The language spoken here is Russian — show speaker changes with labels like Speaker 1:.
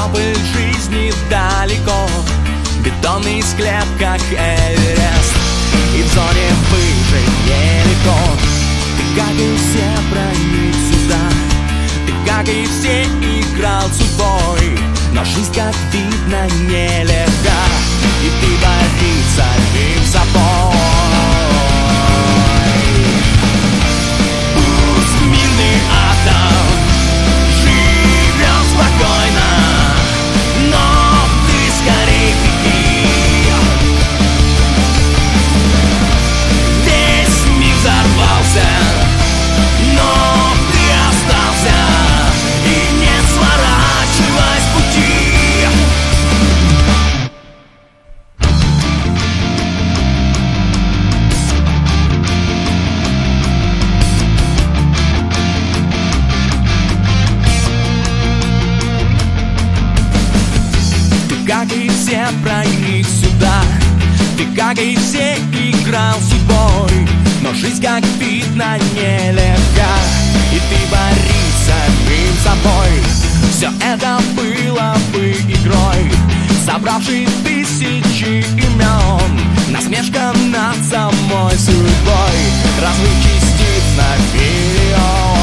Speaker 1: Корабль жизни далеко, бетонный склеп, как Эверест, и в зоне выжить нелегко. Ты, как и все, проник сюда, ты, как и все, играл судьбой, но жизнь, как видно, нелегка, и ты борись с самим собой. Пусть мирный атом живет спокойно, но ты скорее беги. Весь мир взорвался, но ты остался, и не сворачивай с пути. Как и все, проник сюда, ты, как и все, играл судьбой, но жизнь, как видно, нелегка, и ты борись с самим собой. Все это было бы игрой, собравшей тысячи имен, насмешка над самой судьбой, разных частиц на миллион.